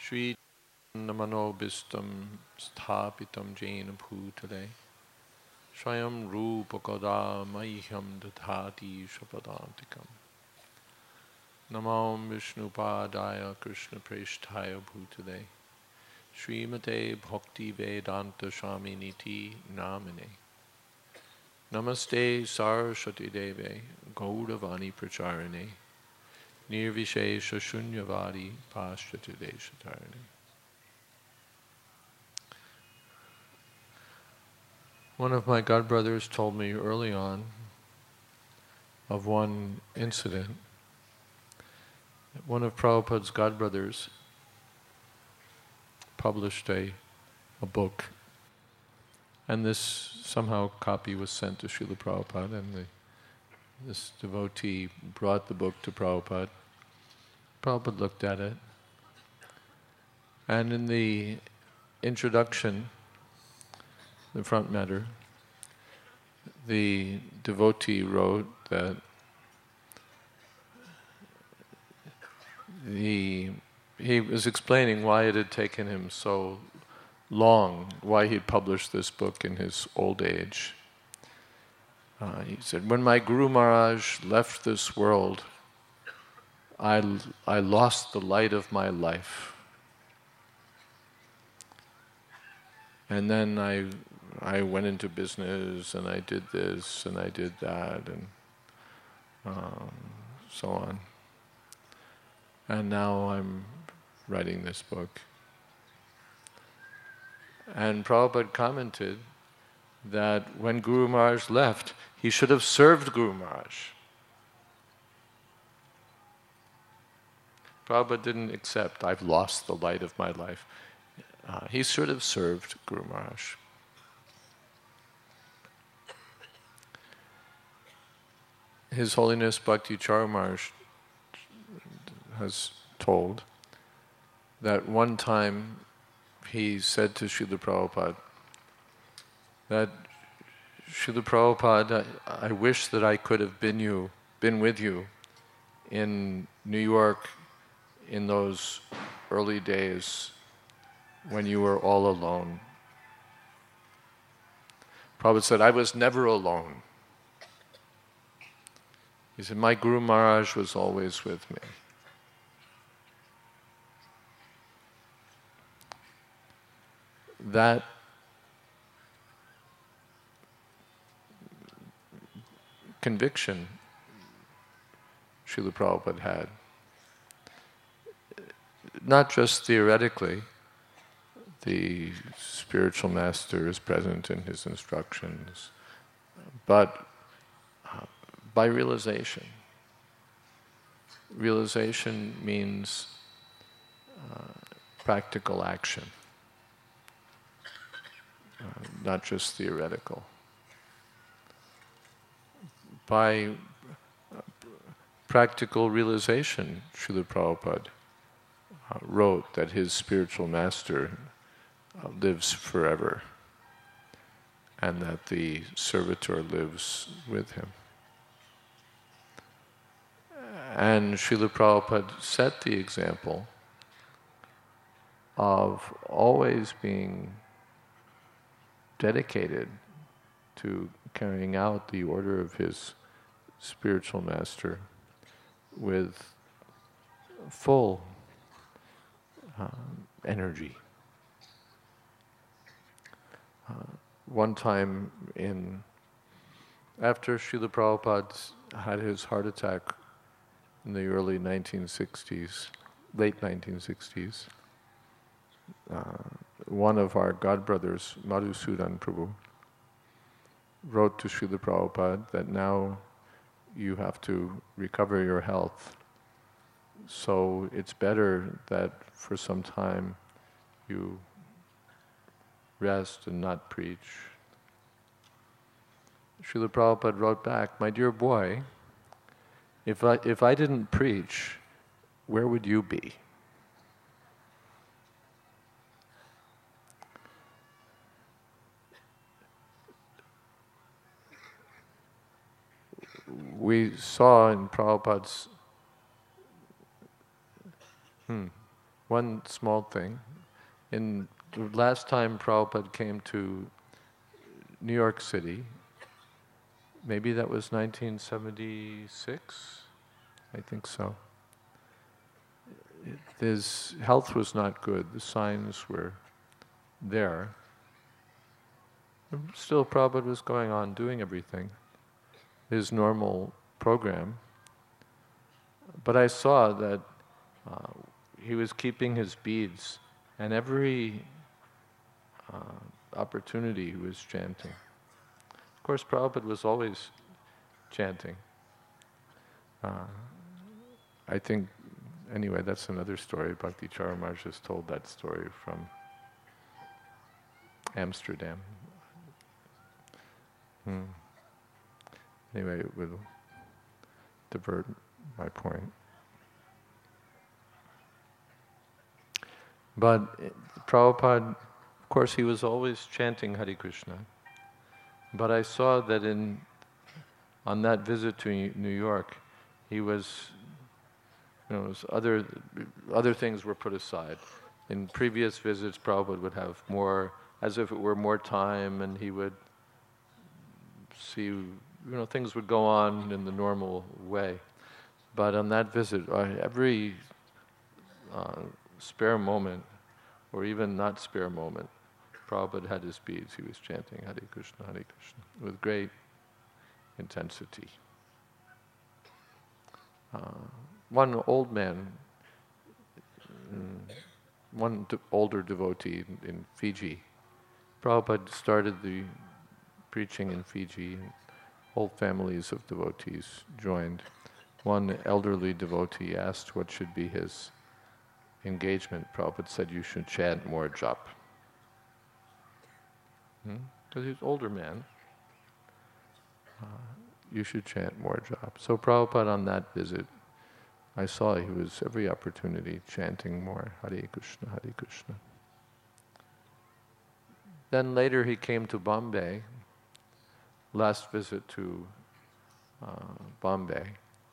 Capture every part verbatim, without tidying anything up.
Shri Namanobistam Sthapitam Jaina Bhutale Swayam Rupakada Mahyam Dadhati Shapadantikam Namam Vishnupadaya Krishna Presthaya Bhutale Srimate Bhakti Vedanta Swami Niti Namine Namaste Saraswati Deve Gaudavani Pracharane Nirvishesha Shunyavadi Paschatideshatarane. One of my godbrothers told me early on of one incident. One of Prabhupada's godbrothers published a, a book, and this somehow copy was sent to Srila Prabhupada, and the, this devotee brought the book to Prabhupada. Prabhupada looked at it, and in the introduction, the front matter, the devotee wrote that the, he was explaining why it had taken him so long, why he'd published this book in his old age. Uh, he said, when my Guru Maharaj left this world, I, I lost the light of my life. And then I I went into business, and I did this, and I did that, and um, so on. And now I'm writing this book. And Prabhupada commented that when Guru Maharaj left, he should have served Guru Maharaj. Prabhupada didn't accept, I've lost the light of my life. Uh, he should have served Guru Maharaj. His Holiness Bhakti Charu Maharaj has told that one time he said to Srila Prabhupada that, Srila Prabhupada, I, I wish that I could have been you, been with you in New York in those early days when you were all alone. Prabhupada said, I was never alone. He said, my Guru Maharaj was always with me. That conviction Srila Prabhupada had, not just theoretically, the spiritual master is present in his instructions, but by realization. Realization means uh, practical action, uh, not just theoretical. By uh, practical realization, Srila Prabhupada uh, wrote that his spiritual master uh, lives forever, and that the servitor lives with him. And Srila Prabhupada set the example of always being dedicated to carrying out the order of his spiritual master with full uh, energy. Uh, one time in, after Srila Prabhupada had his heart attack in the early nineteen sixties, late nineteen sixties, uh, one of our godbrothers, Madhusudan Prabhu, wrote to Srila Prabhupada that now you have to recover your health, so it's better that for some time you rest and not preach. Srila Prabhupada wrote back, my dear boy, If I, if I didn't preach, where would you be? We saw in Prabhupada's, hmm, one small thing. In the last time Prabhupada came to New York City, maybe that was nineteen seventy-six, I think so. His health was not good, the signs were there. Still, Prabhupada was going on doing everything, his normal program. But I saw that uh, he was keeping his beads, and every uh, opportunity he was chanting. Of course, Prabhupada was always chanting. Uh, I think, anyway, that's another story. Bhakti Charan Maharaj has told that story from Amsterdam. Hmm. Anyway, it will divert my point. But Prabhupada, of course, he was always chanting Hare Krishna. But I saw that in on that visit to New York, he was, you know, was other other things were put aside. In previous visits, Prabhupada would have more, as if it were more time, and he would see, you know, things would go on in the normal way. But on that visit, I, every uh, spare moment, or even not spare moment, Prabhupada had his beads. He was chanting Hare Krishna, Hare Krishna, with great intensity. Uh, one old man, mm, one de- older devotee in, in Fiji, Prabhupada started the preaching in Fiji. Whole families of devotees joined. One elderly devotee asked what should be his engagement. Prabhupada said, you should chant more japa. Because hmm? he's an older man. Uh, you should chant more japa. So Prabhupada on that visit, I saw he was every opportunity chanting more Hare Krishna, Hare Krishna. Then later he came to Bombay, last visit to uh, Bombay.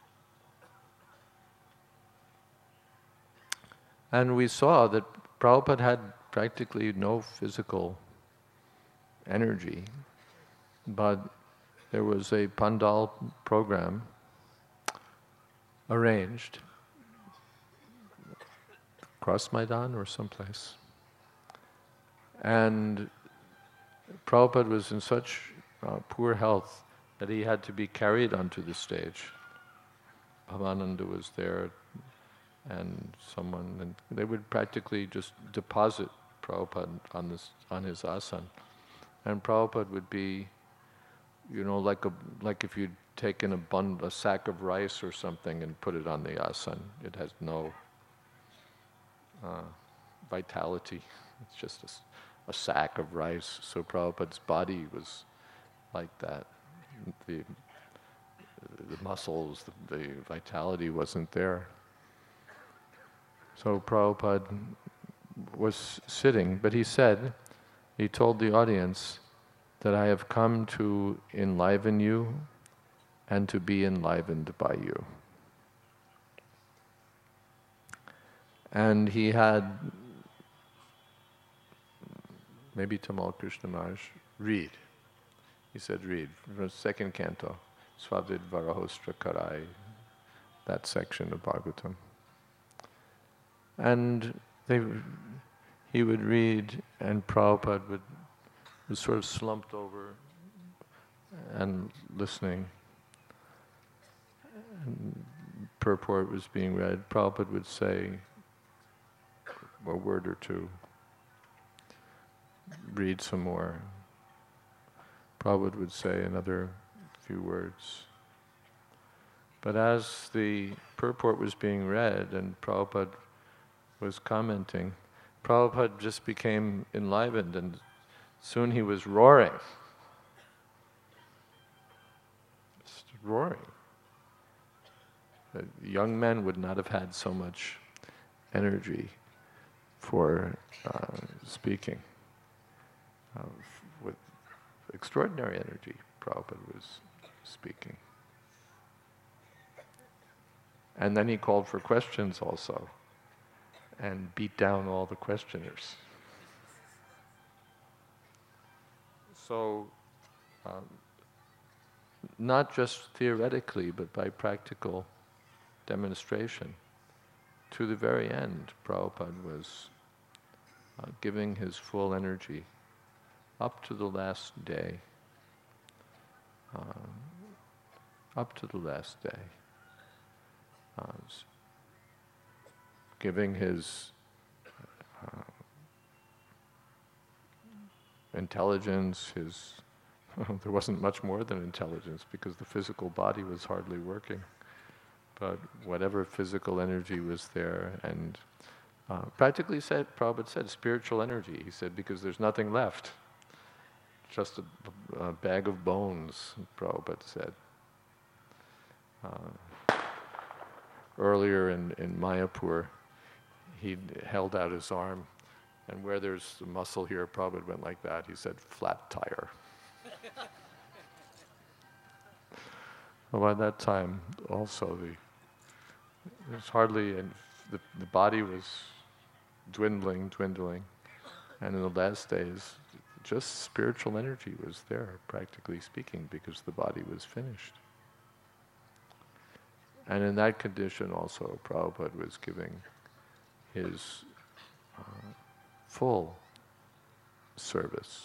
And we saw that Prabhupada had practically no physical energy, but there was a pandal program arranged, Cross Maidan or someplace. And Prabhupada was in such uh, poor health that he had to be carried onto the stage. Bhavananda was there, and someone, and they would practically just deposit Prabhupada on this on his asana, and Prabhupada would be, you know, like a like if you'd taken a bun, a sack of rice or something and put it on the asana. It has no uh, vitality. It's just a, a sack of rice. So Prabhupada's body was like that. The the muscles, the, the vitality wasn't there. So Prabhupada was sitting, but he said, he told the audience that I have come to enliven you and to be enlivened by you. And he had, maybe Tamal Krishna Maharaj, read. He said, read, from the second canto, Svavid Varahostra Karai, that section of Bhagavatam. And they, he would read, and Prabhupada would, was sort of slumped over and listening. And purport was being read. Prabhupada would say a word or two, read some more. Prabhupada would say another few words. But as the purport was being read and Prabhupada was commenting, Prabhupada just became enlivened, and soon he was roaring. Just roaring. The young men would not have had so much energy for uh, speaking. Uh, with extraordinary energy, Prabhupada was speaking. And then he called for questions also. and beat down all the questioners. So, um, not just theoretically, but by practical demonstration, to the very end, Prabhupada was uh, giving his full energy up to the last day, um, up to the last day, uh, giving his uh, intelligence, his there wasn't much more than intelligence because the physical body was hardly working, but whatever physical energy was there, and uh, practically said, Prabhupada said, spiritual energy. He said, because there's nothing left, just a, a bag of bones, Prabhupada said. Uh, earlier in, in Mayapur, he held out his arm, and where there's a muscle here, Prabhupada went like that. He said, flat tire. Well, by that time, also, the there's hardly, and the, the body was dwindling, dwindling, and in the last days, just spiritual energy was there, practically speaking, because the body was finished. And in that condition also, Prabhupada was giving his uh, full service.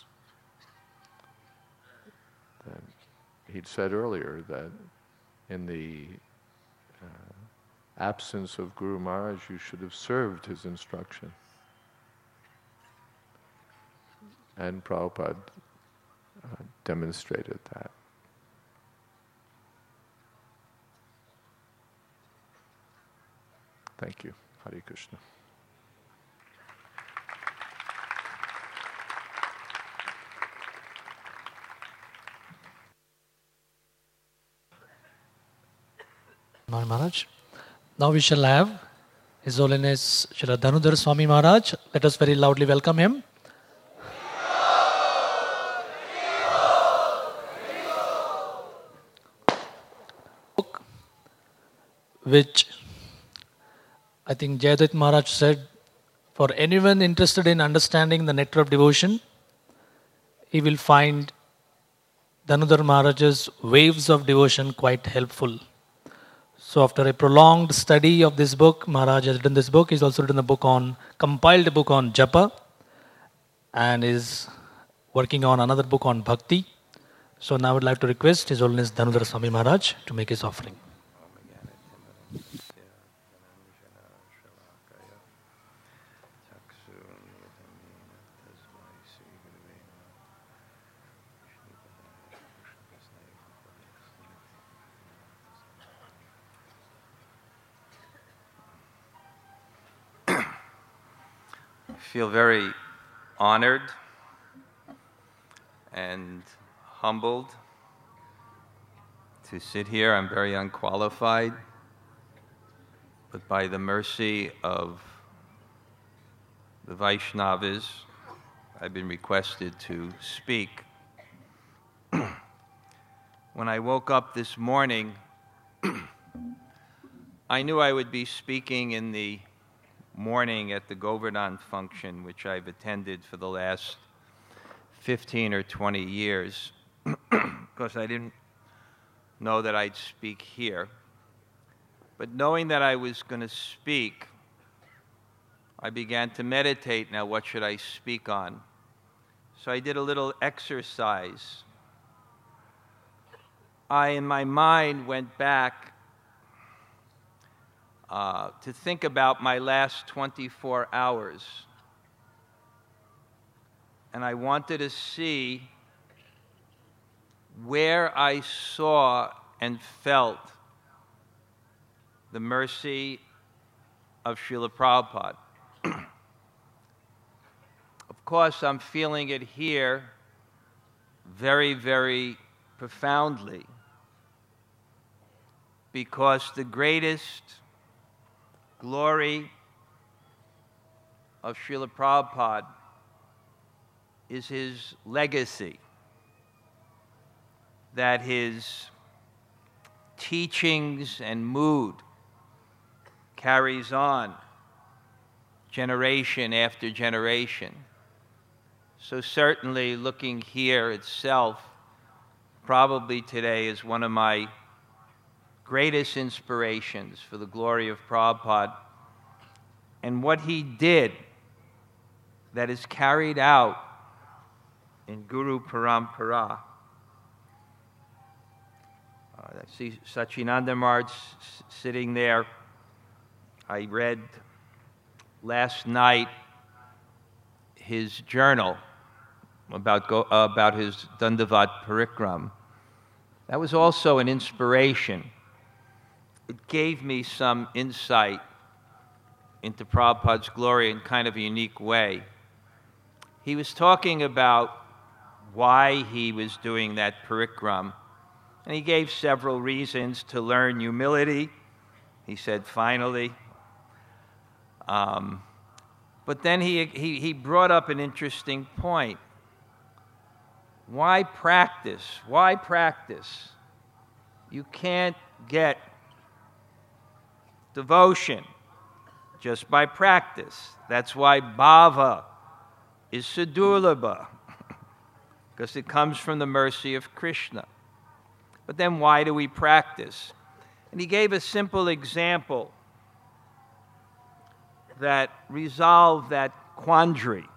And he'd said earlier that in the uh, absence of Guru Maharaj, you should have served his instruction. And Prabhupada uh, demonstrated that. Thank you. Hare Krishna. Maharaj. Now we shall have His Holiness Srila Dhanudhar Swami Maharaj. Let us very loudly welcome him. Book which I think Jayadvaita Maharaj said, for anyone interested in understanding the nectar of devotion, he will find Dhanudhar Maharaj's Waves of Devotion quite helpful. So after a prolonged study of this book, Maharaj has written this book. He's also written a book on, compiled a book on Japa, and is working on another book on Bhakti. So now I would like to request His Holiness Dhanudhar Swami Maharaj to make his offering. I feel very honored and humbled to sit here. I'm very unqualified, but by the mercy of the Vaishnavas, I've been requested to speak. When I woke up this morning, I knew I would be speaking in the morning at the Govardhan function, which I've attended for the last fifteen or twenty years, because I didn't know that I'd speak here. But knowing that I was going to speak, I began to meditate. Now, what should I speak on? So I did a little exercise. I, in my mind, went back Uh, to think about my last twenty-four hours. And I wanted to see where I saw and felt the mercy of Srila Prabhupada. Of course, I'm feeling it here very, very profoundly, because the greatest glory of Srila Prabhupada is his legacy, that his teachings and mood carries on generation after generation. So certainly looking here itself, probably today is one of my greatest inspirations for the glory of Prabhupada. And what he did that is carried out in Guru Parampara. Uh, I see Sachinanda Maharaj s- sitting there. I read last night his journal about, go, uh, about his Dandavat Parikram. That was also an inspiration. It gave me some insight into Prabhupada's glory in kind of a unique way. He was talking about why he was doing that parikram, and he gave several reasons: to learn humility, he said, finally. Um, but then he, he, he brought up an interesting point. Why practice? Why practice? You can't get devotion just by practice. That's why bhava is sadurlabha, because it comes from the mercy of Krishna. But then why do we practice? And he gave a simple example that resolved that quandary.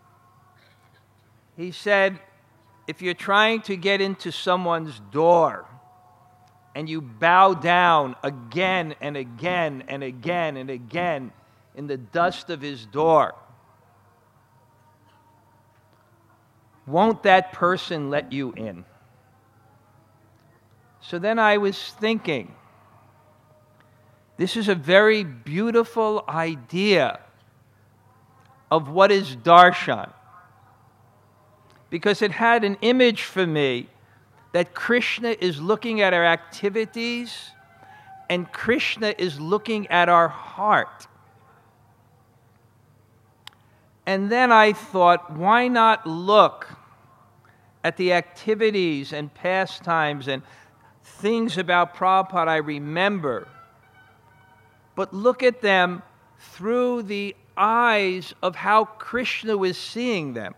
He said, if you're trying to get into someone's door and you bow down again and again and again and again in the dust of his door, won't that person let you in? So then I was thinking, this is a very beautiful idea of what is darshan, because it had an image for me that Krishna is looking at our activities and Krishna is looking at our heart. And then I thought, why not look at the activities and pastimes and things about Prabhupada I remember, but look at them through the eyes of how Krishna was seeing them.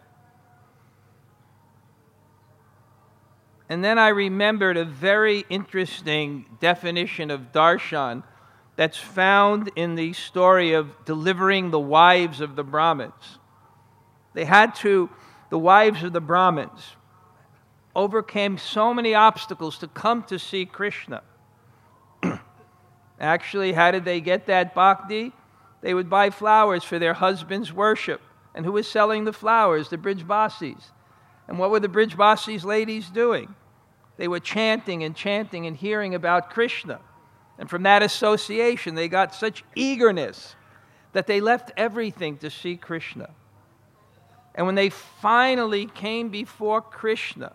And then I remembered a very interesting definition of darshan that's found in the story of delivering the wives of the Brahmins. They had to, the wives of the Brahmins overcame so many obstacles to come to see Krishna. Actually, how did they get that bhakti? They would buy flowers for their husbands' worship. And who was selling the flowers? The Brijbasis. And what were the Brijbasis ladies doing? They were chanting and chanting and hearing about Krishna. And from that association, they got such eagerness that they left everything to see Krishna. And when they finally came before Krishna,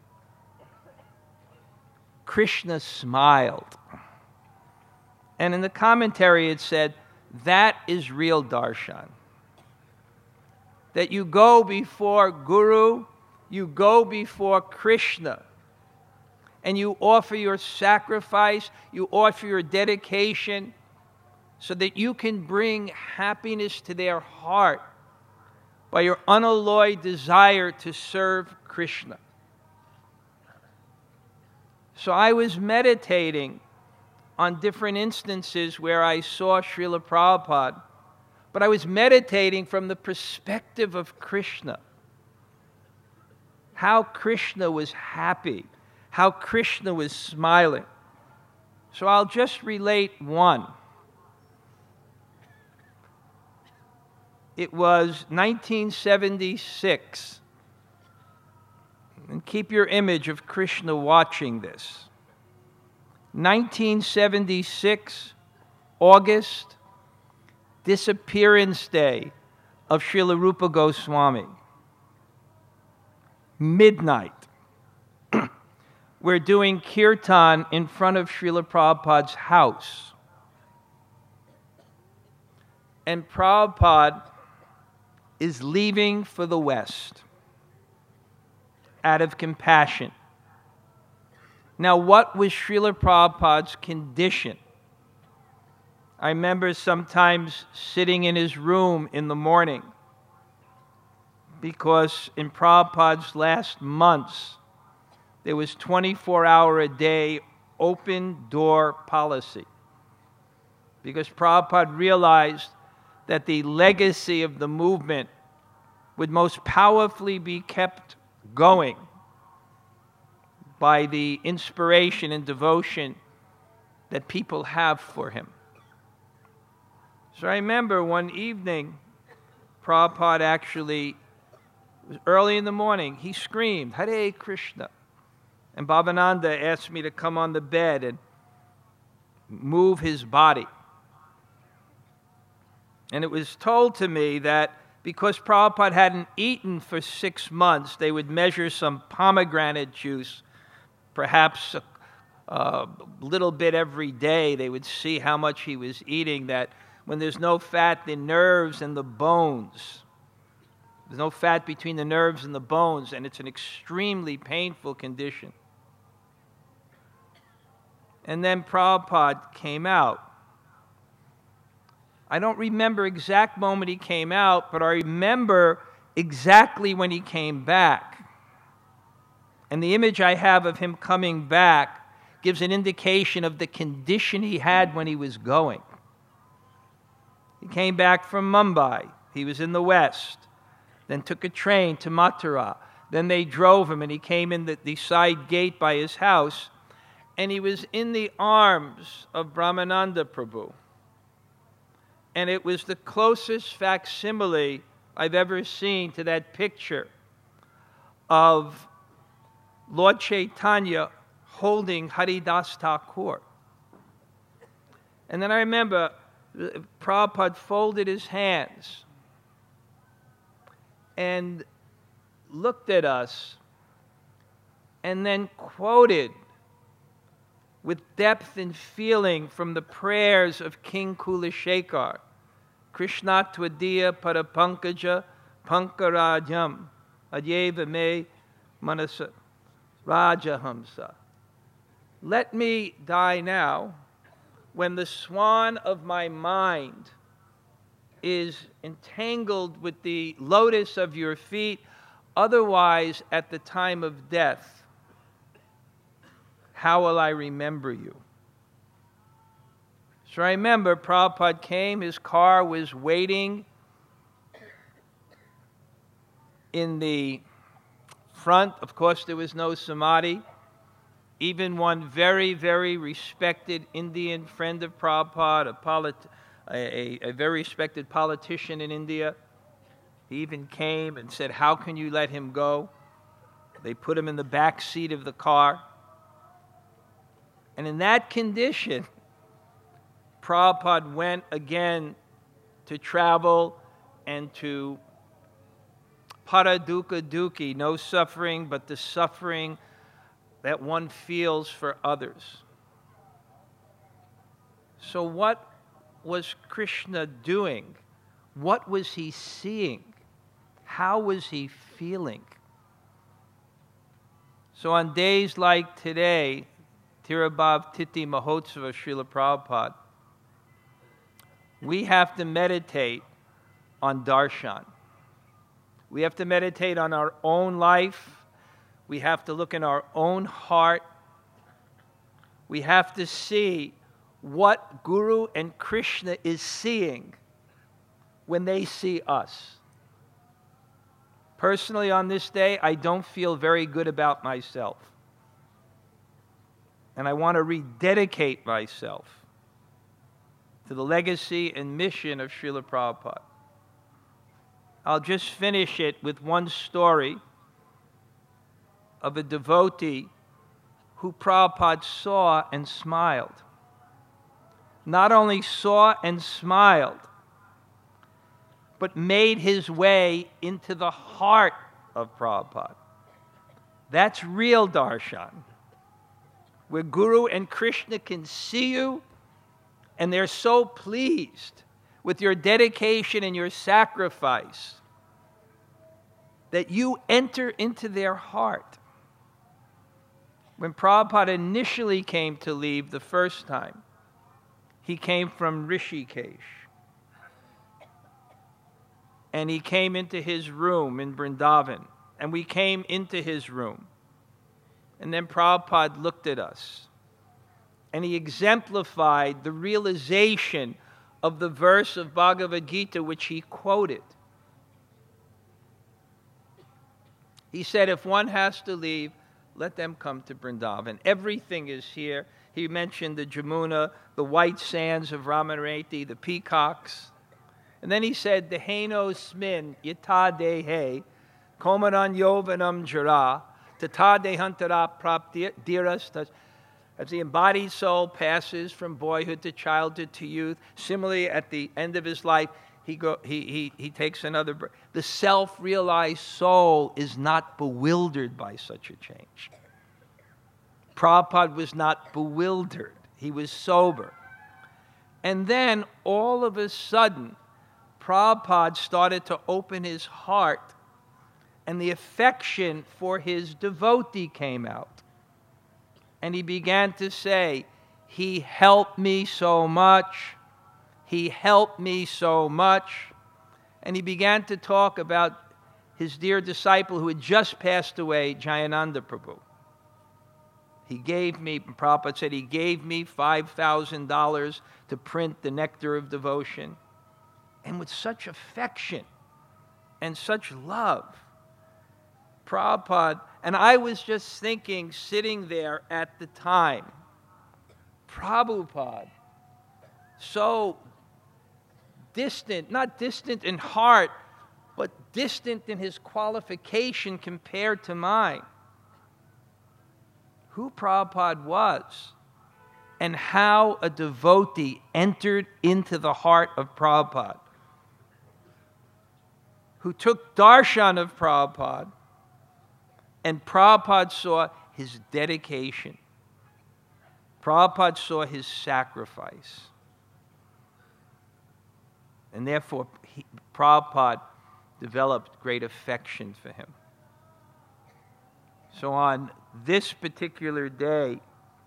Krishna smiled. And in the commentary it said, that is real darshan. That you go before Guru, you go before Krishna, and you offer your sacrifice, you offer your dedication, so that you can bring happiness to their heart by your unalloyed desire to serve Krishna. So I was meditating on different instances where I saw Srila Prabhupada, but I was meditating from the perspective of Krishna. How Krishna was happy, how Krishna was smiling. So I'll just relate one. It was nineteen seventy-six. And keep your image of Krishna watching this. nineteen seventy-six, August, disappearance day of Srila Rupa Goswami. Midnight. We're doing kirtan in front of Srila Prabhupada's house. And Prabhupada is leaving for the West out of compassion. Now, what was Srila Prabhupada's condition? I remember sometimes sitting in his room in the morning, because in Prabhupada's last months, there was twenty-four hour a day open door policy. Because Prabhupada realized that the legacy of the movement would most powerfully be kept going by the inspiration and devotion that people have for him. So I remember one evening, Prabhupada actually, it was early in the morning, he screamed, "Hare Krishna." And Bhavananda asked me to come on the bed and move his body. And it was told to me that because Prabhupada hadn't eaten for six months, they would measure some pomegranate juice, perhaps a, a little bit every day. They would see how much he was eating, that when there's no fat, the nerves and the bones, there's no fat between the nerves and the bones, and it's an extremely painful condition. And then Prabhupada came out. I don't remember exact moment he came out, but I remember exactly when he came back. And the image I have of him coming back gives an indication of the condition he had when he was going. He came back from Mumbai. He was in the west. Then took a train to Mathura. Then they drove him, and he came in the, the side gate by his house, and he was in the arms of Brahmananda Prabhu. And it was the closest facsimile I've ever seen to that picture of Lord Chaitanya holding Haridas Thakur. And then I remember Prabhupada folded his hands and looked at us and then quoted with depth and feeling from the prayers of King Kulashekar, Krishna Tvadiya Parapankaja Pankarajam Adyeva Me Manasa Rajahamsa. Let me die now when the swan of my mind is entangled with the lotus of your feet, otherwise at the time of death, how will I remember you? So I remember Prabhupada came, his car was waiting in the front. Of course, there was no samadhi. Even one very, very respected Indian friend of Prabhupada, a, polit- a, a, a very respected politician in India, he even came and said, "How can you let him go?" They put him in the back seat of the car. And in that condition, Prabhupada went again to travel and to Paradukkha Dukhi, no suffering but the suffering that one feels for others. So what was Krishna doing? What was he seeing? How was he feeling? So on days like today, Tirabhav Titi Mahotsava Srila Prabhupada, we have to meditate on darshan. We have to meditate on our own life. We have to look in our own heart. We have to see what Guru and Krishna is seeing when they see us. Personally, on this day, I don't feel very good about myself. And I want to rededicate myself to the legacy and mission of Srila Prabhupada. I'll just finish it with one story of a devotee who Prabhupada saw and smiled. Not only saw and smiled, but made his way into the heart of Prabhupada. That's real darshan, where Guru and Krishna can see you, and they're so pleased with your dedication and your sacrifice that you enter into their heart. When Prabhupada initially came to leave the first time, He came from Rishikesh. And he came into his room in Vrindavan. And we came into his room. And then Prabhupada looked at us. And he exemplified the realization of the verse of Bhagavad Gita which he quoted. He said, if one has to leave, let them come to Vrindavan. Everything is here. He mentioned the Jamuna, the white sands of Ramareti, the peacocks. And then he said, Deheno smin yata dehe, komanan yovanam jara, tata dehantara praptiras. As the embodied soul passes from boyhood to childhood to youth, similarly at the end of his life, he, go, he, he, he takes another breath. The self-realized soul is not bewildered by such a change. Prabhupada was not bewildered. He was sober. And then, all of a sudden, Prabhupada started to open his heart, and the affection for his devotee came out. And he began to say, he helped me so much. He helped me so much. And he began to talk about his dear disciple who had just passed away, Jayananda Prabhu. He gave me, Prabhupada said, he gave me five thousand dollars to print the Nectar of Devotion. And with such affection and such love, Prabhupada, and I was just thinking, sitting there at the time, Prabhupada, so distant, not distant in heart, but distant in his qualification compared to mine. Who Prabhupada was and how a devotee entered into the heart of Prabhupada, who took darshan of Prabhupada, and Prabhupada saw his dedication. Prabhupada saw his sacrifice. And therefore, he, Prabhupada developed great affection for him. So on this particular day,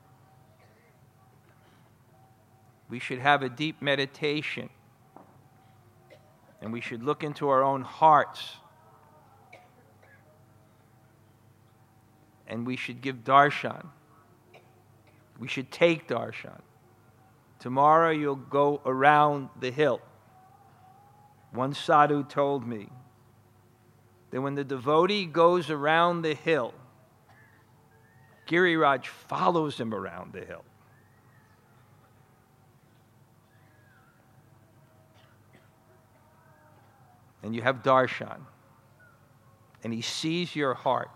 we should have a deep meditation, and we should look into our own hearts, and we should give darshan. We should take darshan. Tomorrow you'll go around the hill. One sadhu told me that when the devotee goes around the hill, Giriraj follows him around the hill. And you have darshan. And he sees your heart.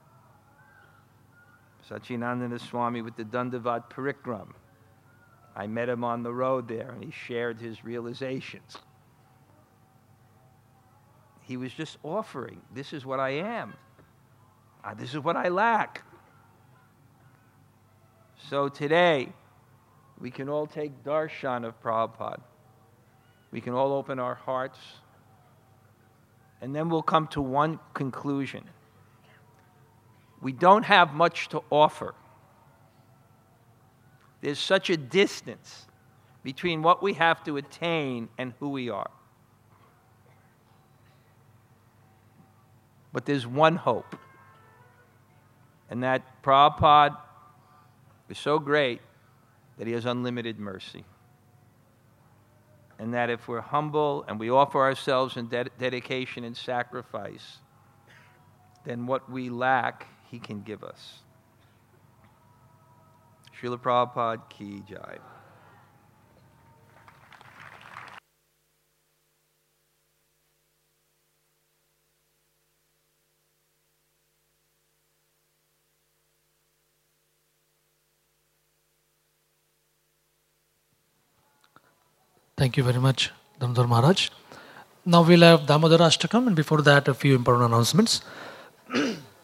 Satchidananda Swami with the Dandavat Parikram. I met him on the road there, and he shared his realizations. He was just offering, this is what I am. Uh, this is what I lack. So today, we can all take darshan of Prabhupada. We can all open our hearts. And then we'll come to one conclusion. We don't have much to offer. There's such a distance between what we have to attain and who we are. But there's one hope. And that Prabhupada is so great that he has unlimited mercy. And that if we're humble and we offer ourselves in ded- dedication and sacrifice, then what we lack, he can give us. Srila Prabhupada Ki Jai. Thank you very much, Damodar Maharaj. Now we'll have Damodar Ashtakam, and before that, a few important announcements.